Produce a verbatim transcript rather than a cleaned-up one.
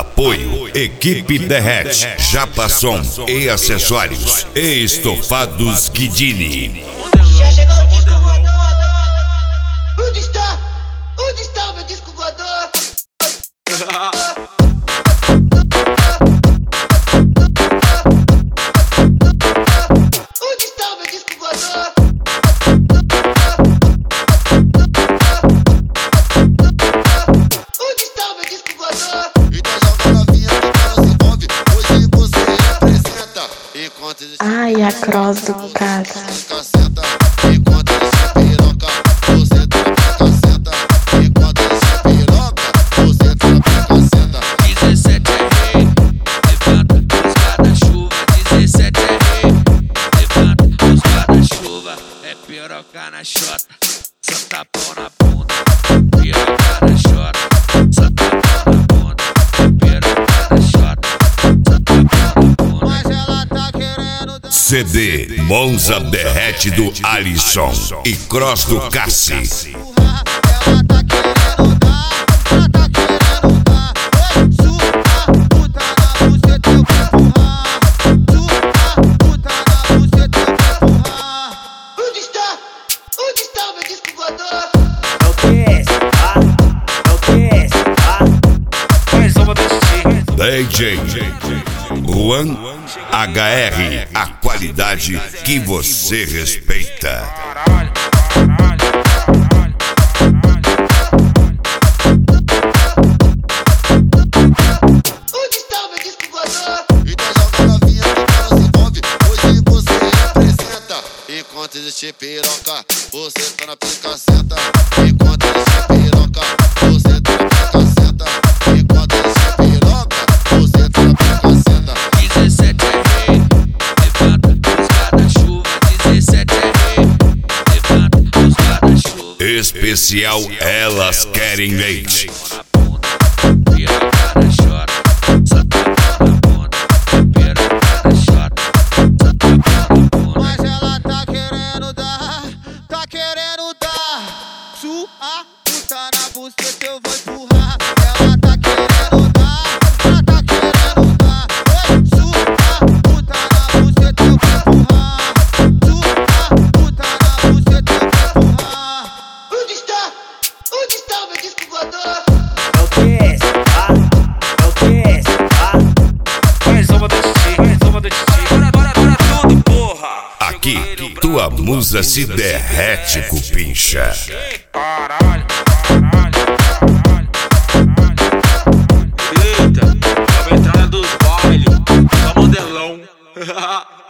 Apoio Equipe Derrete, Japassom e acessórios. E Estofados Guidini. Já chegou o disco voador. Onde está? Onde está o meu disco voador? Onde está o meu disco voador? Onde está o meu disco voador? Então joga novinha que não se envolve. Hoje você representa. Enquanto existe Ai, a cross do Cássio. caceta. Enquanto existe piroca, você tá na caceta. Enquanto existe piroca, você tá na caceta. dezessete é rei, levanta os guarda-chuva. dezessete é rei, levanta os guarda-chuva. É piroca na xota, só tapão na bunda. Piroca na xota, só tapão na bunda. É piroca na xota, só tapão na bunda. Mas ela tá querendo dar C D Monza Derrete do Alisson e Cross do Cassi. surra. Ela tá querendo dar, ela tá querendo dar. Oi, surra, puta na buceta eu vou empurrar. Surra, puta na buceta eu vou empurrar. Onde está? Onde está o meu disco voador? É o P S, ah, é o P S, ah. Mais uma vez, D J Juan H R, a qualidade que você respeita. Onde está o meu disco voador? Então joga novinha que não se envolve. Hoje você representa. Enquanto existe piroca, você tá na picaceta. Enquanto existe piroca, você tá na picaceta. Enquanto existe piroca, você tá na picaceta. dezessete é rei, levanta os guarda-chuva. dezessete é rei, levanta os guarda-chuva. Especial Elas Querem Leite. Piroca na xota, só tapão na bunda. Piroca na xota, só tapão na bunda. Mas ela tá querendo dar, tá querendo dar. Sua puta na buceta eu vou empurrar. Ela tá querendo dar, ela tá querendo dar. Oi, sua puta na buceta eu vou empurrar. Sua puta na buceta eu vou empurrar. Onde está? Onde está o meu disco voador? é o P S, ah, é o P S, ah. Mais uma do Titi, mais uma do Titi. Bora, bora, bora tudo, porra. Aqui, tua musa se derrete, cupincha. Caralho, caralho, caralho, caralho. Eita, nova entrada dos bailes, só modelão.